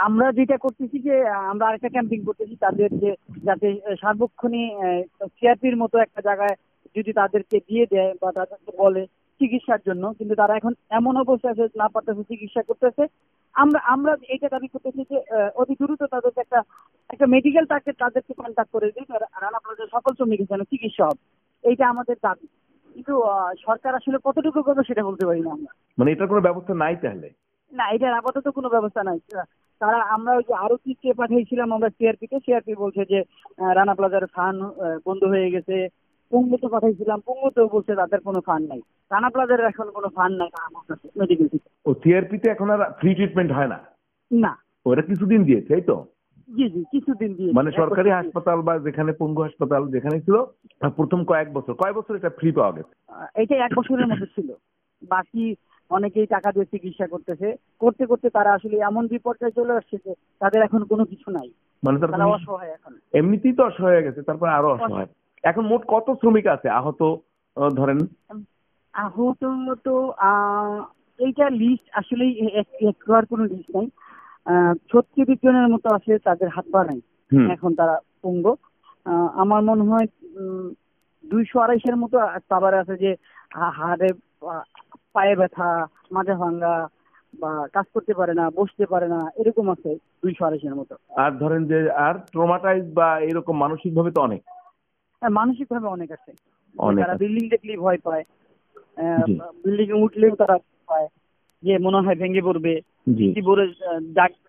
আমরা যেটা করতেছি যে আমরা আরেকটা ক্যাম্পিং করতেছি তাদের যে যাতে সার্বক্ষণিক সিআরপির মতো একটা জায়গায় যদি তাদেরকে দিয়ে দেয় বা তাদেরকে বলে চিকিৎসার জন্য, কিন্তু তারা এখন এমন অবস্থায় আছে না পারতেছে চিকিৎসা করতেছে। আমরা আমরা এইটা দাবি করতেছি যে অতি দ্রুত তাদেরকে একটা একটা মেডিকেল তাদেরকে কন্ট্যাক্ট করে দিই, রানা প্লাজার সকল শ্রমিকের যেন চিকিৎসা হবে, এইটা আমাদের দাবি। কিন্তু সরকার আসলে কতটুকু করবে সেটা বলতে পারি না আমরা। মানে এটার কোনো ব্যবস্থা নাই তাহলে? না, এটার আপাতত কোনো ব্যবস্থা নাই। তারা আমরা ওই যে আরো কে পাঠিয়েছিলাম আমরা সিআরপি বলছে যে রানা প্লাজার ফান বন্ধ হয়ে গেছে। পুঙ্গুতে পাঠাইছিলাম, পুঙ্গুতেও বলছে তাদের কোনো ফান্ড নাই। রানা প্লাজার এখন কোনো ফান্ড নাই মেডিকেল থেকে। ও সিআরপি তে এখন আর ফ্রি ট্রিটমেন্ট হয় না? না। ওরা কিছুদিন দিয়েছে, তাই তো? জি জি, কিছুদিন দিয়ে মানে সরকারি হাসপাতাল বা যেখানে পঙ্গু হাসপাতাল যেখানে ছিল প্রথম কয়েক বছর এটা ফ্রি পাওয়া গেছে। এইটা 1 বছরের মধ্যে ছিল। বাকি অনেকেই টাকা দিয়ে চিকিৎসা করতেছে, করতে করতে তারা আসলে এমন বিপর্যয়ে চলে আসছে যে তাদের এখন কোনো কিছু নাই। মানে তারা অসহায় এখন। এমনিতেই তো অসহায় হয়ে গেছে, তারপর আরো অসহায়। এখন মোট কত শ্রমিক আছে আহত ধরেন? আহত তো এইটা লিস্ট আসলে একবার কোনো লিস্ট নাই। 36 জনের মতো আছে, তাদের হাত পা নাই, এখন তারা পঙ্গু। আমার মনে হয় 200-250 মতো তারপরে আছে যে হাড়ে পায়ে ব্যথা, মাথা ভাঙ্গা বা কাজ করতে পারে না, বসতে পারে না, এরকম আছে 200-250 মতো। আর ধরেন যে আর ট্রমাটাইজ বা এরকম মানসিক ভাবে তো অনেক। মানসিক ভাবে অনেক আছে, তারা বিল্ডিং দেখলেই ভয় পায়, বিল্ডিং এ উঠলেও তারা পায় যে মনে হয় ভেঙে পড়বে,